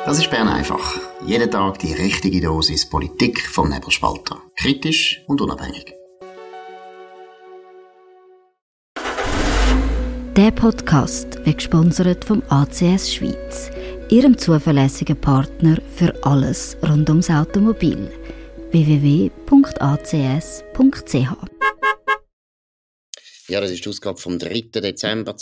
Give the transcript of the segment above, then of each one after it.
Das ist Bern einfach. Jeden Tag die richtige Dosis Politik vom Nebelspalter. Kritisch und unabhängig. Der Podcast wird gesponsert vom ACS Schweiz, Ihrem zuverlässigen Partner für alles rund ums Automobil. www.acs.ch. Ja, das ist die Ausgabe vom 3. Dezember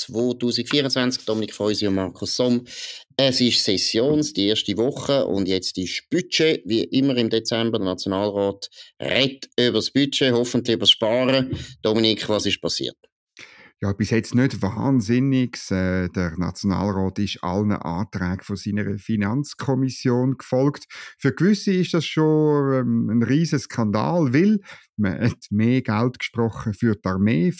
2024. Dominik Feusi und Markus Somm. Es ist Sessions, die erste Woche, und jetzt ist Budget, wie immer im Dezember. Der Nationalrat redet über das Budget, hoffentlich über das Sparen. Dominik, was ist passiert? Ja, bis jetzt nicht Wahnsinniges. Der Nationalrat ist allen Anträgen von seiner Finanzkommission gefolgt. Für gewisse ist das schon ein riesen Skandal, weil man hat mehr Geld gesprochen für die Armee.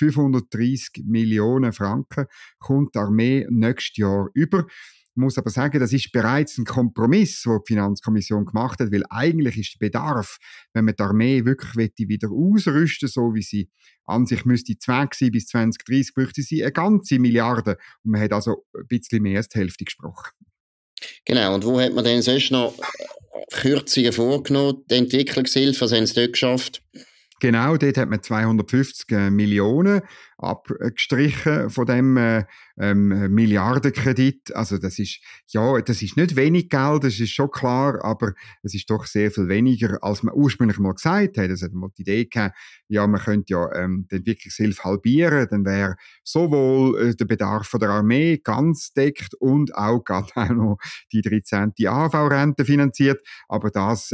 530 Millionen Franken kommt die Armee nächstes Jahr über. Ich muss aber sagen, das ist bereits ein Kompromiss, den die Finanzkommission gemacht hat, weil eigentlich ist der Bedarf, wenn man die Armee wirklich wieder ausrüsten, so wie sie an sich müsste sein bis 2030, bräuchte sie eine ganze Milliarde. Und man hat also ein bisschen mehr als die Hälfte gesprochen. Genau, und wo hat man denn sonst noch Kürzungen vorgenommen? Die Entwicklungshilfe, was haben sie dort geschafft? Genau, dort hat man 250 Millionen abgestrichen von dem Milliardenkredit. Also das ist nicht wenig Geld, das ist schon klar, aber es ist doch sehr viel weniger, als man ursprünglich mal gesagt hat. Es hat mal die Idee gehabt, ja, man könnte ja die Entwicklungshilfe halbieren, dann wäre sowohl der Bedarf von der Armee ganz deckt und auch gerade auch noch die 13. AHV-Rente finanziert. Aber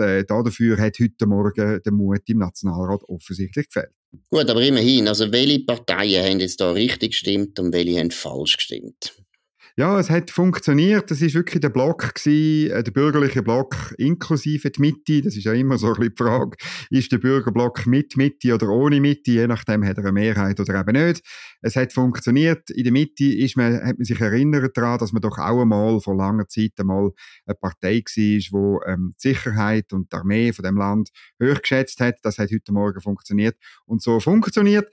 dafür hat heute Morgen der Mut im Nationalrat offensichtlich gefehlt. Gut, aber immerhin, also welche Parteien haben jetzt da richtig gestimmt und welche haben falsch gestimmt? Ja, es hat funktioniert. Das ist wirklich der Block gewesen, der bürgerliche Block inklusive die Mitte. Das ist ja immer so ein bisschen die Frage, ist der Bürgerblock mit Mitte oder ohne Mitte? Je nachdem hat er eine Mehrheit oder eben nicht. Es hat funktioniert. In der Mitte hat man sich erinnert daran, dass man doch auch einmal vor langer Zeit einmal eine Partei war, die die Sicherheit und die Armee von dem Land hoch geschätzt hat. Das hat heute Morgen funktioniert und so funktioniert.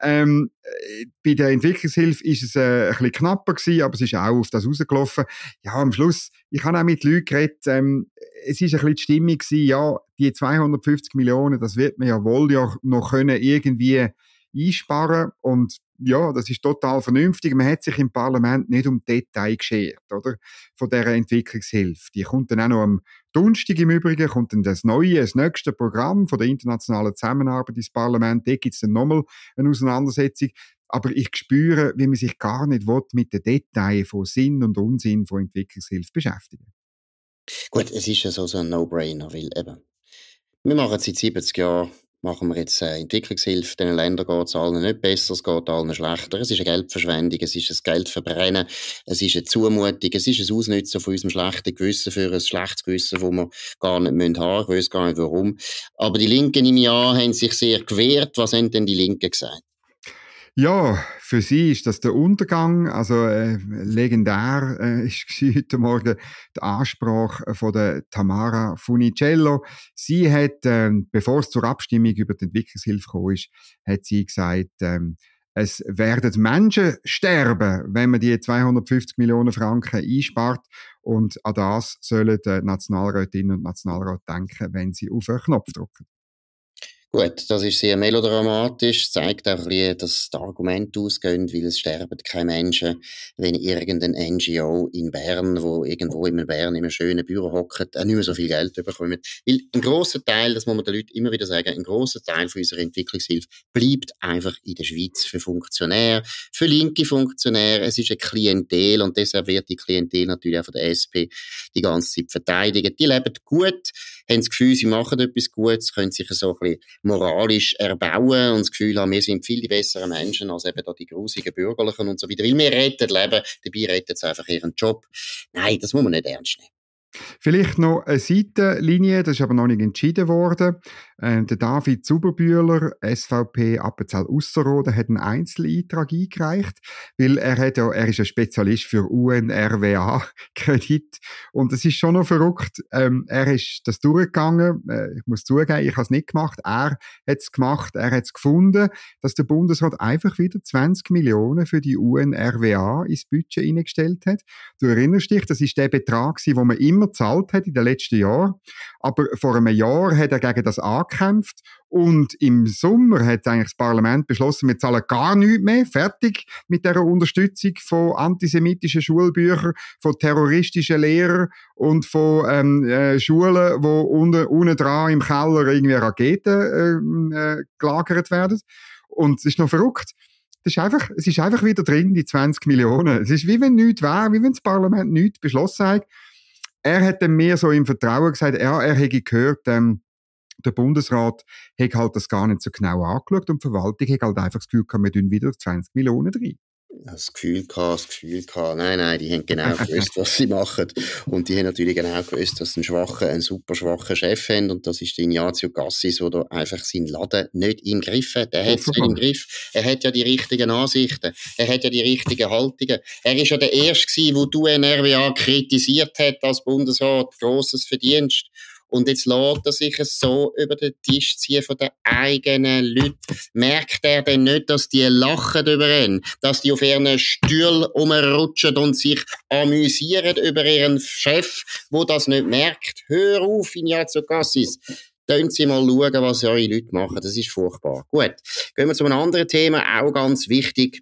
Bei der Entwicklungshilfe ist es ein bisschen knapper gewesen, aber es ist auch auf das rausgelaufen. Ja, am Schluss, ich habe auch mit Leuten geredet, es ist ein bisschen die Stimmung gewesen, ja, die 250 Millionen, das wird man ja wohl ja noch können irgendwie einsparen, und ja, das ist total vernünftig. Man hat sich im Parlament nicht um Detail geschert, oder? Von dieser Entwicklungshilfe. Die kommt dann auch noch am Donnerstag im Übrigen, kommt dann das nächste Programm von der internationalen Zusammenarbeit ins Parlament. Da gibt es dann nochmal eine Auseinandersetzung. Aber ich spüre, wie man sich gar nicht mit den Details von Sinn und Unsinn von Entwicklungshilfe beschäftigen. Gut, es ist ja so ein No-Brainer, weil eben, wir machen seit 70 Jahren, machen wir jetzt Entwicklungshilfe. Den Ländern geht es allen nicht besser, es geht allen schlechter. Es ist eine Geldverschwendung, es ist ein Geldverbrennen, es ist eine Zumutung, es ist ein Ausnutzen von unserem schlechten Gewissen für ein schlechtes Gewissen, das wir gar nicht haben müssen. Ich weiss gar nicht warum. Aber die Linken im Jahr haben sich sehr gewehrt. Was haben denn die Linken gesagt? Ja, für sie ist das der Untergang. Also legendär ist heute Morgen die Ansprache von der Tamara Funicello. Sie hat, bevor es zur Abstimmung über die Entwicklungshilfe gekommen ist, hat sie gesagt, es werden Menschen sterben, wenn man die 250 Millionen Franken einspart. Und an das sollen die Nationalrätinnen und Nationalräte denken, wenn sie auf einen Knopf drücken. Gut, das ist sehr melodramatisch, zeigt auch ein bisschen, dass die Argumente ausgehen, weil es sterben keine Menschen, wenn irgendein NGO in Bern, wo irgendwo in Bern in einem schönen Büro hockt, auch nicht mehr so viel Geld bekommt. Weil ein grosser Teil, das muss man den Leuten immer wieder sagen, ein grosser Teil von unserer Entwicklungshilfe bleibt einfach in der Schweiz für Funktionäre, für linke Funktionäre. Es ist eine Klientel und deshalb wird die Klientel natürlich auch von der SP die ganze Zeit verteidigt. Die leben gut, haben das Gefühl, sie machen etwas Gutes, können sich so ein bisschen moralisch erbauen und das Gefühl haben, wir sind viel die besseren Menschen als eben da die grusigen Bürgerlichen und so weiter. Weil wir retten Leben, dabei retten sie einfach ihren Job. Nein, das muss man nicht ernst nehmen. Vielleicht noch eine Seitenlinie, das ist aber noch nicht entschieden worden. Der David Zuberbühler, SVP Appenzell-Ausserrhoden, hat einen Einzeleintrag eingereicht, weil er ist ein Spezialist für UNRWA-Kredit. Und es ist schon noch verrückt. Er ist das durchgegangen. Ich muss zugeben, ich habe es nicht gemacht. Er hat es gemacht. Er hat es gefunden, dass der Bundesrat einfach wieder 20 Millionen für die UNRWA ins Budget eingestellt hat. Du erinnerst dich, das ist der Betrag, den man immer gezahlt hat in den letzten Jahren. Aber vor einem Jahr hat er gegen das angekämpft und im Sommer hat eigentlich das Parlament beschlossen, wir zahlen gar nichts mehr, fertig mit dieser Unterstützung von antisemitischen Schulbüchern, von terroristischen Lehrern und von Schulen, wo unten dran im Keller irgendwie Raketen gelagert werden. Und es ist noch verrückt. Es ist einfach wieder drin, die 20 Millionen. Es ist wie wenn nichts wäre, wie wenn das Parlament nichts beschlossen hat. Er hat dann mir so im Vertrauen gesagt, ja, er hätte gehört, der Bundesrat hat halt das gar nicht so genau angeschaut und die Verwaltung hat halt einfach das Gefühl gehabt, wir tun wieder 20 Millionen rein. Das Gefühl gehabt. Nein, die haben genau gewusst, was sie machen. Und die haben natürlich genau gewusst, dass sie einen super schwachen Chef haben. Und das ist der Ignazio Cassis, der da einfach seinen Laden nicht im Griff hat. Er hat es nicht im Griff. Er hat ja die richtigen Ansichten. Er hat ja die richtigen Haltungen. Er ist ja der Erste gewesen, der die UNRWA kritisiert hat als Bundesrat. Grosses Verdienst. Und jetzt lässt er sich es so über den Tisch ziehen von den eigenen Leuten. Merkt er denn nicht, dass die lachen über ihn? Dass die auf ihren Stühlen rumrutschen und sich amüsieren über ihren Chef, der das nicht merkt? Hör auf, Ignazio Cassis. Können Sie mal schauen, was eure Leute machen. Das ist furchtbar. Gut. Gehen wir zu einem anderen Thema, auch ganz wichtig.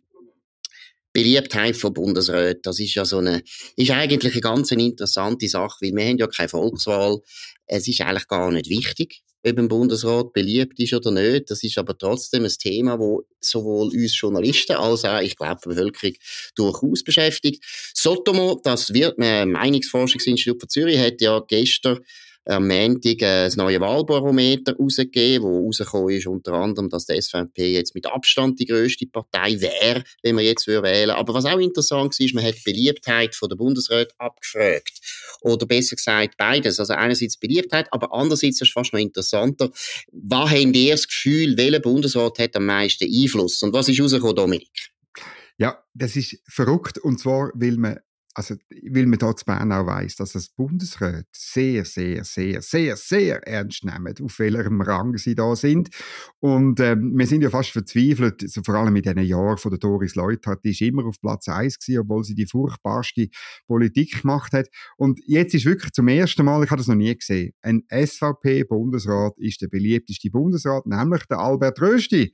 Beliebtheit von Bundesräten, das ist ja ist eigentlich eine ganz interessante Sache, weil wir haben ja keine Volkswahl. Es ist eigentlich gar nicht wichtig, ob ein Bundesrat beliebt ist oder nicht. Das ist aber trotzdem ein Thema, das sowohl uns Journalisten als auch, ich glaube, die Bevölkerung durchaus beschäftigt. Sotomo, das Meinungsforschungsinstitut von Zürich, hat ja gestern am Montag das neue Wahlbarometer rausgegeben, wo rausgekommen ist, unter anderem, dass die SVP jetzt mit Abstand die grösste Partei wäre, wenn man jetzt wählen würde. Aber was auch interessant war, man hat die Beliebtheit der Bundesräte abgefragt. Oder besser gesagt, beides. Also einerseits Beliebtheit, aber andererseits ist es fast noch interessanter. Was habt ihr das Gefühl, welcher Bundesrat hat am meisten Einfluss? Und was ist rausgekommen, Dominik? Ja, das ist verrückt. Und zwar, weil man hier zu Bern auch weiss, dass das Bundesrat sehr, sehr, sehr, sehr, sehr ernst nehmen, auf welchem Rang sie da sind. Und wir sind ja fast verzweifelt, so vor allem in diesen Jahren von der Doris Leuthard, die ist immer auf Platz 1 gewesen, obwohl sie die furchtbarste Politik gemacht hat. Und jetzt ist wirklich zum ersten Mal, ich habe das noch nie gesehen, ein SVP-Bundesrat ist der beliebteste Bundesrat, nämlich der Albert Rösti.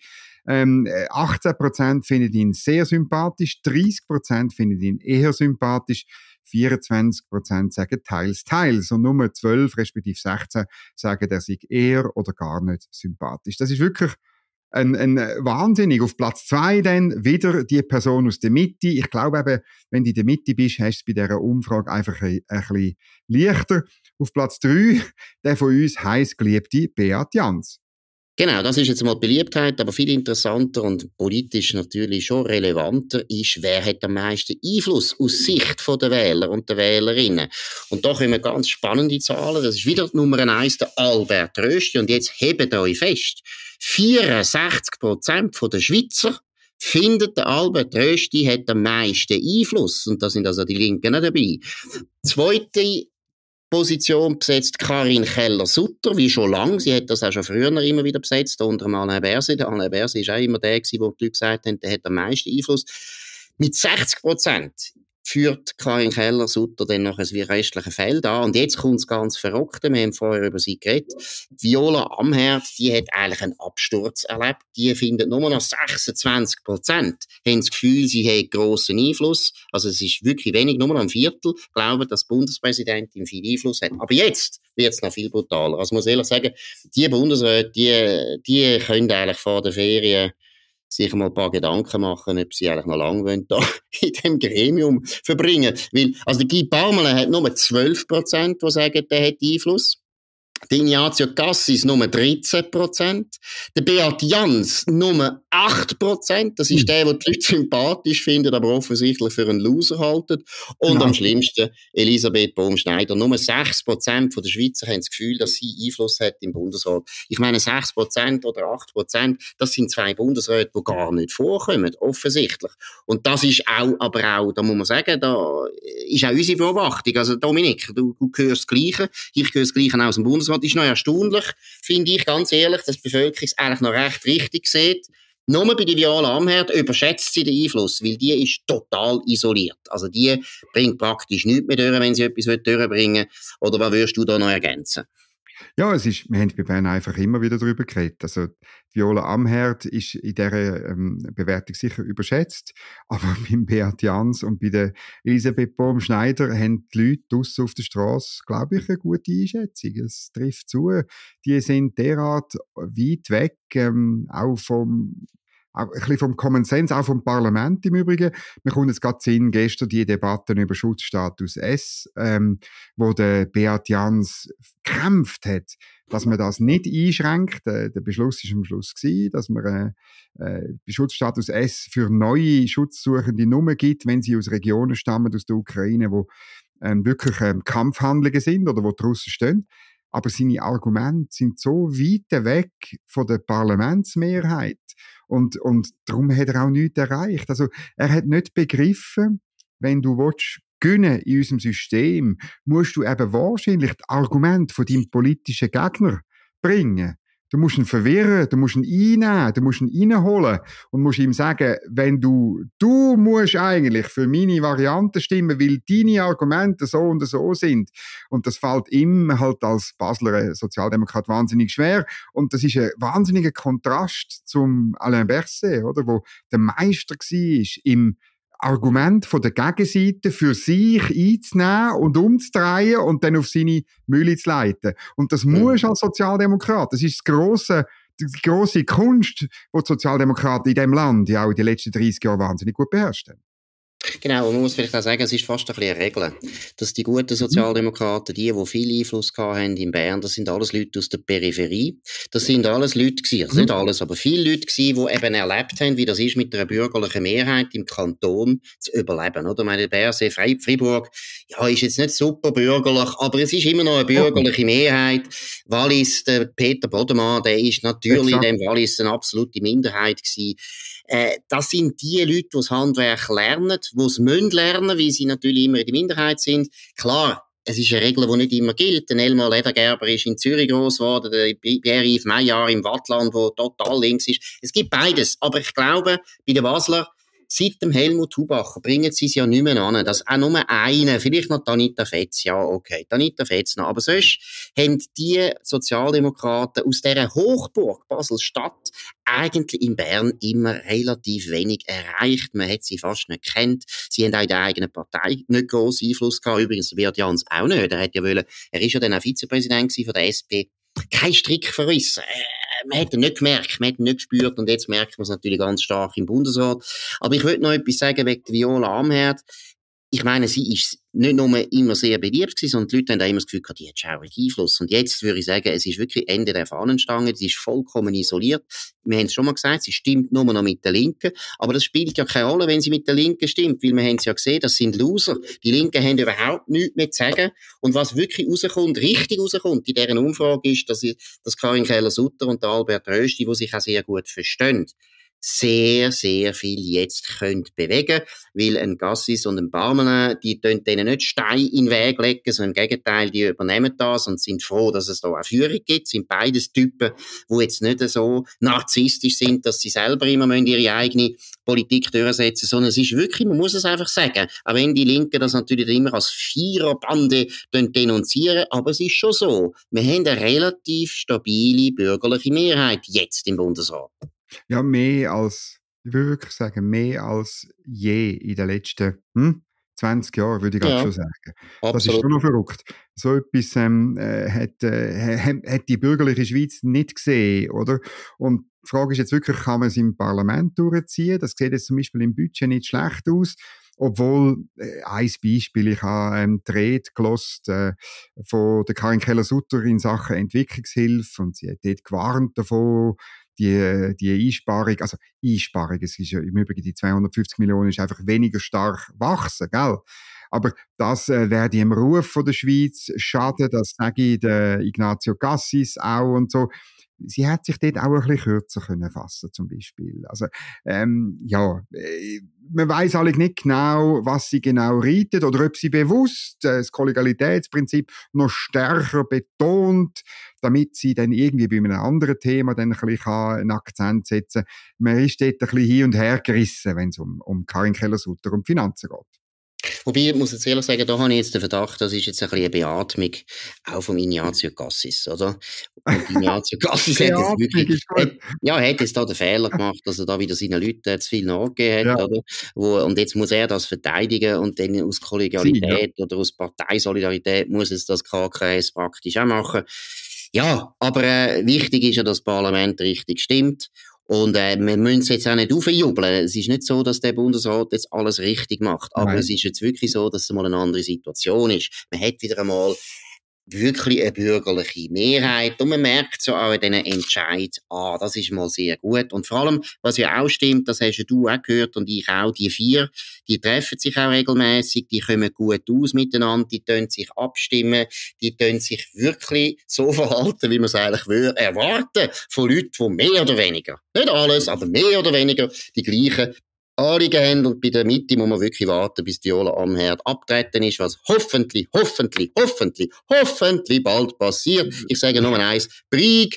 18% finden ihn sehr sympathisch, 30% finden ihn eher sympathisch, 24% sagen teils und nur 12 respektive 16 sagen, er sei eher oder gar nicht sympathisch. Das ist wirklich ein wahnsinnig. Auf Platz 2 dann wieder die Person aus der Mitte. Ich glaube eben, wenn du in der Mitte bist, hast du es bei dieser Umfrage einfach ein bisschen leichter. Auf Platz 3, der von uns heissgeliebte Beat Jans. Genau, das ist jetzt mal die Beliebtheit, aber viel interessanter und politisch natürlich schon relevanter ist, wer hat am meisten Einfluss aus Sicht der Wähler und der Wählerinnen. Und da kommen ganz spannende Zahlen. Das ist wieder die Nummer 1, der Albert Rösti. Und jetzt hebt euch fest. 64% der Schweizer findet, der Albert Rösti hat am meisten Einfluss. Und da sind also die Linken auch dabei. Zweite Position besetzt Karin Keller-Sutter, wie schon lange. Sie hat das auch schon früher immer wieder besetzt, unter Alain Berset. Der Alain Berset war auch immer der, wo die Leute gesagt haben, der hat am meisten Einfluss. Mit 60% führt Karin Keller-Sutter dann noch ein restliches Feld an. Und jetzt kommt es ganz Verrückte. Wir haben vorher über sie geredet. Viola Amherd, die hat eigentlich einen Absturz erlebt. Die findet nur noch 26%. Haben das Gefühl, sie hat grossen Einfluss. Also es ist wirklich wenig, nur noch ein Viertel glauben, dass die Bundespräsidentin viel Einfluss hat. Aber jetzt wird es noch viel brutaler. Also muss ich ehrlich sagen, die Bundesräte, die können eigentlich vor der Ferien sich mal ein paar Gedanken machen, ob sie eigentlich noch lange wollen, da in diesem Gremium verbringen. Weil, also der Guy Parmelin hat nur 12%, die sagen, der hat Einfluss. Der Ignazio Cassis nur 13%. Der Beat Jans nur 8%. Das ist der, den die Leute sympathisch finden, aber offensichtlich für einen Loser halten. Und am schlimmsten Elisabeth Baum-Schneider. Nur 6% der Schweizer haben das Gefühl, dass sie Einfluss hat im Bundesrat. Ich meine, 6% oder 8%, das sind 2 Bundesräte, die gar nicht vorkommen, offensichtlich. Und das ist aber auch, da muss man sagen, da ist auch unsere Beobachtung. Also Dominik, du hörst das Gleiche, ich höre das Gleiche aus dem Bundesrat. Ist noch erstaunlich, finde ich, ganz ehrlich, dass die Bevölkerung es eigentlich noch recht richtig sieht. Nur bei der Viola Amherd überschätzt sie den Einfluss, weil die ist total isoliert. Also die bringt praktisch nichts mehr durch, wenn sie etwas durchbringen will. Oder was würdest du da noch ergänzen? Ja, wir haben bei Bern einfach immer wieder darüber geredet. Also, Viola Amherd ist in dieser Bewertung sicher überschätzt. Aber beim Beat Jans und bei der Elisabeth Baum-Schneider haben die Leute draussen auf der Strasse, glaube ich, eine gute Einschätzung. Es trifft zu. Die sind derart weit weg, auch ein bisschen vom Common Sense, auch vom Parlament im Übrigen. Wir kommen jetzt gerade sehen, gestern die Debatten über Schutzstatus S, wo der Beat Jans gekämpft hat, dass man das nicht einschränkt. Der Beschluss ist am Schluss gewesen, dass man Schutzstatus S für neue Schutzsuchende nur gibt, wenn sie aus Regionen stammen, aus der Ukraine, wo wirklich Kampfhandlungen sind oder wo die Russen stehen. Aber seine Argumente sind so weit weg von der Parlamentsmehrheit. Und darum hat er auch nichts erreicht. Also, er hat nicht begriffen, wenn du gewinnen in unserem System, musst du eben wahrscheinlich das Argument von deinem politischen Gegner bringen. Du musst ihn verwirren, du musst ihn einnehmen, du musst ihn reinholen und musst ihm sagen, wenn du musst eigentlich für meine Variante stimmen, weil deine Argumente so und so sind. Und das fällt ihm halt als Basler Sozialdemokrat wahnsinnig schwer. Und das ist ein wahnsinniger Kontrast zum Alain Berset, oder, wo der Meister war im Argument von der Gegenseite für sich einzunehmen und umzudrehen und dann auf seine Mühle zu leiten. Und das muss als Sozialdemokrat. Das ist die grosse Kunst, die die Sozialdemokraten in diesem Land ja auch in den letzten 30 Jahren wahnsinnig gut beherrscht haben. Genau, und man muss vielleicht auch sagen, es ist fast ein bisschen eine Regel, dass die guten Sozialdemokraten, die viel Einfluss haben in Bern, das sind alles Leute aus der Peripherie. Das sind alles Leute gewesen, also nicht alles, aber viele Leute gewesen, die eben erlebt haben, wie das ist, mit einer bürgerlichen Mehrheit im Kanton zu überleben, oder? Ich meine, Berset, Freiburg, ja, ist jetzt nicht super bürgerlich, aber es ist immer noch eine bürgerliche Mehrheit. Wallis, der Peter Bodemann, der ist natürlich in dem Wallis eine absolute Minderheit gewesen. Das sind die Leute, die das Handwerk lernen, die es lernen müssen, weil sie natürlich immer in der Minderheit sind. Klar, es ist eine Regel, die nicht immer gilt. Der Elmar Ledergerber ist in Zürich gross geworden, der Pierre-Yves Maillard im Wattland, der total links ist. Es gibt beides. Aber ich glaube, bei den Basler, seit dem Helmut Hubacher bringen sie es ja nicht mehr an, dass auch nur eine, vielleicht noch Anita Fetz, ja okay, Anita Fetz noch, aber sonst haben die Sozialdemokraten aus dieser Hochburg Basel-Stadt eigentlich in Bern immer relativ wenig erreicht. Man hat sie fast nicht gekannt. Sie haben auch in der eigenen Partei nicht grossen Einfluss gehabt. Übrigens, Beat Jans auch nicht. Er ist ja dann auch Vizepräsident von der SP. Kein Strickverriss. Man hat ihn nicht gemerkt, man hat ihn nicht gespürt und jetzt merkt man es natürlich ganz stark im Bundesrat. Aber ich wollte noch etwas sagen wegen der Viola Amherd. Ich meine, sie ist nicht nur immer sehr beliebt gewesen, sondern die Leute haben auch immer das Gefühl gehabt, die hat schaurig Einfluss. Und jetzt würde ich sagen, es ist wirklich Ende der Fahnenstange, sie ist vollkommen isoliert. Wir haben es schon mal gesagt, sie stimmt nur noch mit der Linken, aber das spielt ja keine Rolle, wenn sie mit der Linken stimmt, weil wir haben es ja gesehen, das sind Loser. Die Linken haben überhaupt nichts mehr zu sagen. Und was wirklich richtig rauskommt in dieser Umfrage ist, dass Karin Keller-Sutter und Albert Rösti, die sich auch sehr gut verstehen, sehr, sehr viel jetzt könnt bewegen, weil ein Gassis und ein Barmelin, die tun denen nicht Steine in den Weg legen, sondern im Gegenteil, die übernehmen das und sind froh, dass es da eine Führung gibt. Sind beides Typen, die jetzt nicht so narzisstisch sind, dass sie selber immer ihre eigene Politik durchsetzen, sondern es ist wirklich, man muss es einfach sagen, auch wenn die Linken das natürlich immer als Viererbande denunzieren, aber es ist schon so, wir haben eine relativ stabile bürgerliche Mehrheit jetzt im Bundesrat. Ja, ich würde wirklich sagen, mehr als je in den letzten 20 Jahren, würde ich gerade schon sagen. Absolut. Das ist schon noch verrückt. So etwas hat die bürgerliche Schweiz nicht gesehen, oder? Und die Frage ist jetzt wirklich, kann man es im Parlament durchziehen? Das sieht jetzt zum Beispiel im Budget nicht schlecht aus. obwohl, ein Beispiel, ich habe die Rede gehört von der Karin Keller-Sutter in Sachen Entwicklungshilfe und sie hat dort gewarnt davon, die Einsparung, es ist ja im Übrigen, die 250 Millionen ist einfach weniger stark wachsen, gell? Aber das werde im Ruf von der Schweiz schaden, das sage ich der Ignazio Cassis auch und so. Sie hat sich dort auch ein bisschen kürzer können fassen, zum Beispiel. Also, man weiss alle nicht genau, was sie genau reitet oder ob sie bewusst das Kollegialitätsprinzip noch stärker betont, damit sie dann irgendwie bei einem anderen Thema dann ein bisschen einen Akzent setzen kann. Man ist dort ein bisschen hin und her gerissen, wenn es um Karin Keller-Sutter und Finanzen geht. Wobei, ich muss jetzt ehrlich sagen, da habe ich jetzt den Verdacht, das ist jetzt ein bisschen eine Beatmung auch vom Ignazio Cassis, oder? Und Ignazio Cassis hat jetzt da den Fehler gemacht, dass er da wieder seinen Leuten zu viel nachgegeben hat, oder? Und jetzt muss er das verteidigen und dann aus Kollegialität oder aus Parteisolidarität muss es das KKS praktisch auch machen. Ja, aber wichtig ist ja, dass das Parlament richtig stimmt. Und wir müssen es jetzt auch nicht aufjubeln. Es ist nicht so, dass der Bundesrat jetzt alles richtig macht. Aber es ist jetzt wirklich so, dass es mal eine andere Situation ist. Man hat wieder einmal wirklich eine bürgerliche Mehrheit. Und man merkt so auch in diesen Entscheid, das ist mal sehr gut. Und vor allem, was ja auch stimmt, das hast ja du auch gehört und ich auch, die 4, die treffen sich auch regelmäßig, die kommen gut aus miteinander, die können sich abstimmen, die können sich wirklich so verhalten, wie man es eigentlich erwarten von Leuten, die mehr oder weniger, nicht alles, aber mehr oder weniger die gleichen Anliegen haben. Und bei der Mitte muss man wirklich warten, bis Viola Amherd abgetreten ist, was hoffentlich bald passiert. Ich sage nur eins: Brieg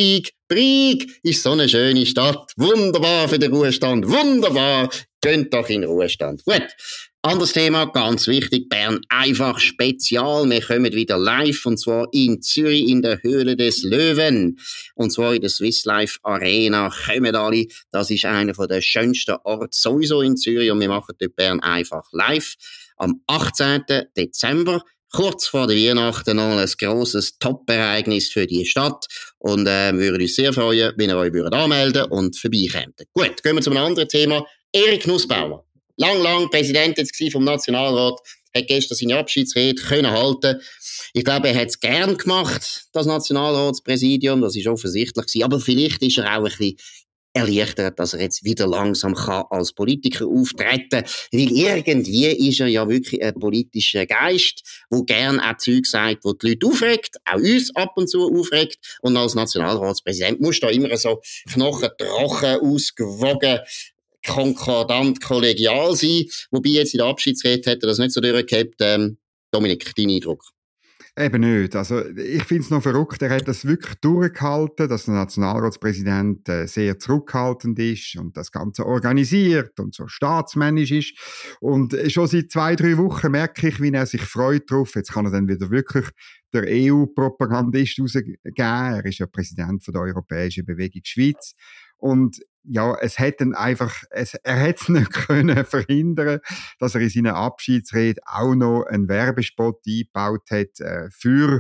ist so eine schöne Stadt. Wunderbar für den Ruhestand. Wunderbar. Geht doch in den Ruhestand. Gut. Anderes Thema, ganz wichtig, Bern einfach Spezial. Wir kommen wieder live, und zwar in Zürich in der Höhle des Löwen. Und zwar in der Swiss Life Arena. Kommen alle. Das ist einer der schönsten Orte sowieso in Zürich, und wir machen dort Bern einfach live. Am 18. Dezember. Kurz vor der Weihnachten noch ein grosses Top-Ereignis für die Stadt. Und würden uns sehr freuen, wenn ihr euch anmelden und vorbeikommt. Gut, gehen wir zu einem anderen Thema. Erik Nussbaumer. Lang Präsident jetzt vom Nationalrat, hat gestern seine Abschiedsrede können halten. Ich glaube, er hat es gern gemacht, das Nationalratspräsidium, das ist offensichtlich gewesen. Aber vielleicht ist er auch ein bisschen erleichtert, dass er jetzt wieder langsam kann als Politiker auftreten, weil irgendwie ist er ja wirklich ein politischer Geist, der gern auch Zeug sagt, wo die Leute aufregt, auch uns ab und zu aufregt. Und als Nationalratspräsident musst du da immer so knochentrocken, ausgewogen, konkordant, kollegial sein. Wobei jetzt in der Abschiedsrede hat er das nicht so durchgehabt. Dominik, dein Eindruck? Eben nicht. Also, ich finde es noch verrückt. Er hat das wirklich durchgehalten, dass der Nationalratspräsident sehr zurückhaltend ist und das Ganze organisiert und so staatsmännisch ist. Und schon seit 2-3 Wochen merke ich, wie er sich freut drauf. Jetzt kann er dann wieder wirklich der EU-Propagandist rausgeben. Er ist ja Präsident von der Europäischen Bewegung Schweiz. Und ja, er hätte es nicht können verhindern, dass er in seiner Abschiedsrede auch noch einen Werbespot eingebaut hat für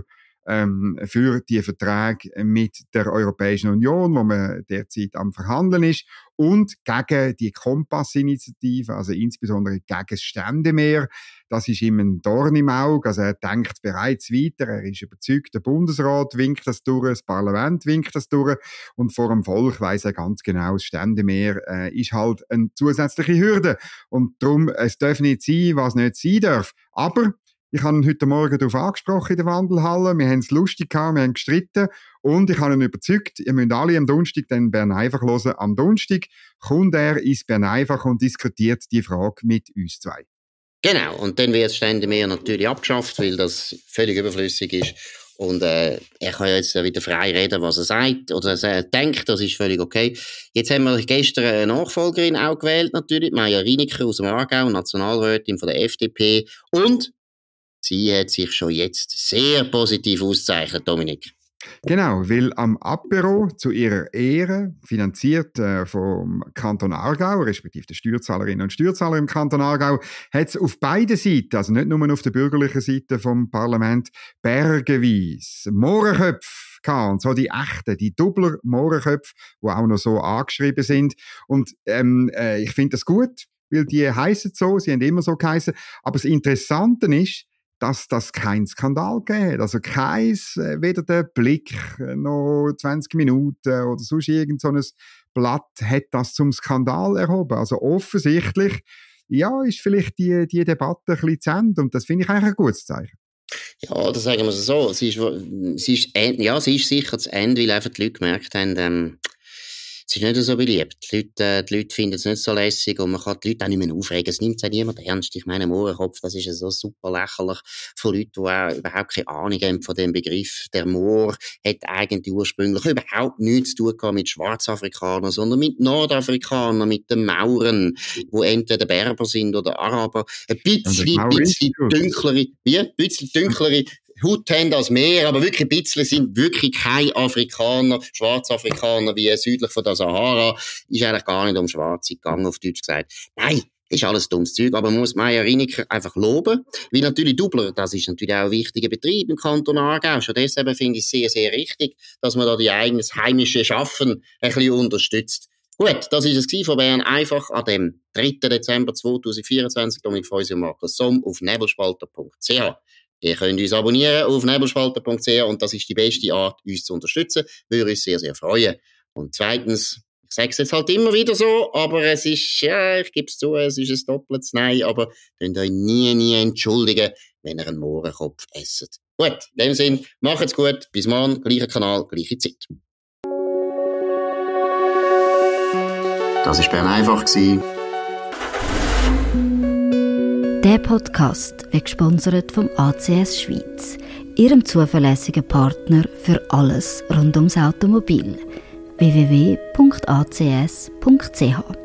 die Verträge mit der Europäischen Union, wo man derzeit am Verhandeln ist, und gegen die Kompass-Initiative, also insbesondere gegen das Ständemeer. Das ist ihm ein Dorn im Auge. Also er denkt bereits weiter, er ist überzeugt, der Bundesrat winkt das durch, das Parlament winkt das durch, und vor dem Volk weiss er ganz genau, das Ständemeer ist halt eine zusätzliche Hürde. Und darum, es darf nicht sein, was nicht sein darf. Aber ich habe ihn heute Morgen darauf angesprochen in der Wandelhalle. Wir haben es lustig gehabt, wir haben gestritten. Und ich habe ihn überzeugt, ihr müsst alle am Donnerstag dann Bern einfach hören. Am Donnerstag kommt er ins Bern einfach und diskutiert die Frage mit uns zwei. Genau. Und dann wird das Ständemeer natürlich abgeschafft, weil das völlig überflüssig ist. Und er kann ja jetzt wieder frei reden, was er sagt oder er denkt, das ist völlig okay. Jetzt haben wir gestern eine Nachfolgerin auch gewählt, natürlich, Maja Rieniker aus dem Aargau, Nationalrätin von der FDP. Und sie hat sich schon jetzt sehr positiv ausgezeichnet, Dominik. Genau, weil am Apéro zu ihrer Ehre, finanziert vom Kanton Aargau, respektive der Steuerzahlerinnen und Steuerzahler im Kanton Aargau, hat es auf beiden Seiten, also nicht nur auf der bürgerlichen Seite vom Parlament, bergeweise Mohrenköpfe gehabt. Und so die echten, die Doubler-Mohrenköpfe, die auch noch so angeschrieben sind. Und ich finde das gut, weil die heissen so, sie haben immer so geheissen. Aber das Interessante ist, dass das keinen Skandal gibt. Also weder der Blick noch 20 Minuten oder sonst irgend so ein Blatt hat das zum Skandal erhoben. Also offensichtlich, ja, ist vielleicht die Debatte ein bisschen zu Ende und das finde ich eigentlich ein gutes Zeichen. Ja, das sagen wir so. Sie ist sicher zu Ende, weil einfach die Leute gemerkt haben, es ist nicht so beliebt. Die Leute finden es nicht so lässig und man kann die Leute auch nicht mehr aufregen. Es nimmt ja niemand ernst. Ich meine, Mohrenkopf, das ist ja so super lächerlich von Leuten, die auch überhaupt keine Ahnung haben von dem Begriff. Der Moor hat eigentlich ursprünglich überhaupt nichts zu tun mit Schwarzafrikanern, sondern mit Nordafrikanern, mit den Mauren, die entweder Berber sind oder Araber. Ein bisschen dünklere Haut haben als mehr, aber wirklich ein bisschen sind wirklich keine Afrikaner, Schwarzafrikaner wie südlich von der Sahara. Ist eigentlich gar nicht um Schwarze gegangen, auf Deutsch gesagt. Nein, das ist alles dummes Zeug, aber man muss Meier Rieniker einfach loben, weil natürlich Dubler, das ist natürlich auch ein wichtiger Betrieb im Kanton Aargau. Schon deshalb finde ich es sehr, sehr richtig, dass man da die eigenes heimische Schaffen ein bisschen unterstützt. Gut, das ist es von Bern einfach an dem 3. Dezember 2024. Dominik Feusi und Markus Somm auf nebelspalter.ch. Ihr könnt uns abonnieren auf nebelspalter.ch und das ist die beste Art, uns zu unterstützen. Würde uns sehr, sehr freuen. Und zweitens, ich sage es jetzt halt immer wieder so, aber es ist, ja, ich gebe es zu, es ist ein doppeltes Nein, aber könnt euch nie entschuldigen, wenn ihr einen Mohrenkopf esst. Gut, in dem Sinn, macht's gut, bis morgen, gleicher Kanal, gleiche Zeit. Das war Bern einfach. Der Podcast wird gesponsert vom ACS Schweiz, ihrem zuverlässigen Partner für alles rund ums Automobil. www.acs.ch